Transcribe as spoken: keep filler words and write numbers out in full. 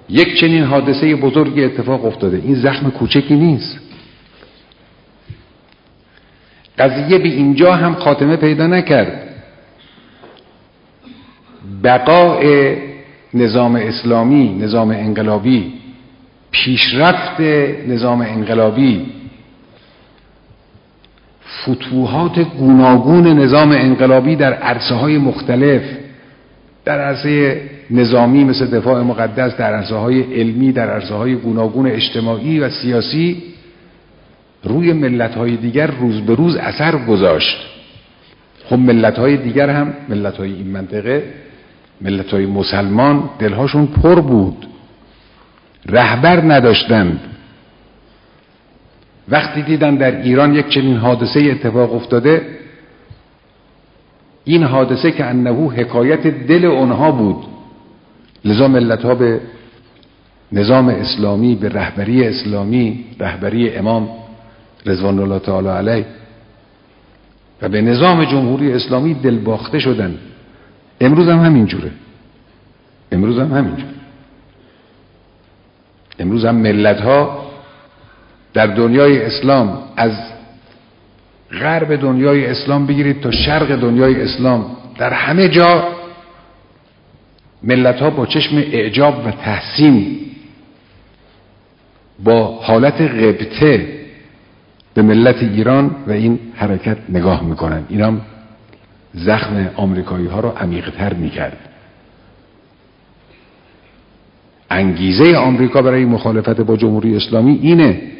یک چنین حادثه بزرگی اتفاق افتاده. این زخم کوچکی نیست. قضیه به اینجا هم خاتمه پیدا نکرد. بقای نظام اسلامی، نظام انقلابی، پیشرفت نظام انقلابی، فتوحات گوناگون نظام انقلابی در عرصه‌های مختلف، در عرصه نظامی مثل دفاع مقدس، در عرصه‌های علمی، در عرصه‌های گوناگون اجتماعی و سیاسی، روی ملت‌های دیگر روز به روز اثر گذاشت. خب ملت‌های دیگر هم، ملت‌های این منطقه، ملت‌های مسلمان، دلهاشون پر بود، رهبر نداشتند. وقتی دیدن در ایران یک چنین حادثه اتفاق افتاده، این حادثه که انه حکایت دل اونها بود، لذا ملت‌ها به نظام اسلامی، به رهبری اسلامی، رهبری امام رضوان الله تعالی علیه و به نظام جمهوری اسلامی دل باخته شدن. امروز هم همینجوره. امروز هم همینجوره. امروز هم ملت‌ها در دنیای اسلام، از غرب دنیای اسلام بگیرید تا شرق دنیای اسلام، در همه جا ملت‌ها با چشم اعجاب و تحسین، با حالت غبطه به ملت ایران و این حرکت نگاه میکنن. این هم زخم آمریکایی ها رو عمیق‌تر میکرد. انگیزه آمریکا برای مخالفت با جمهوری اسلامی اینه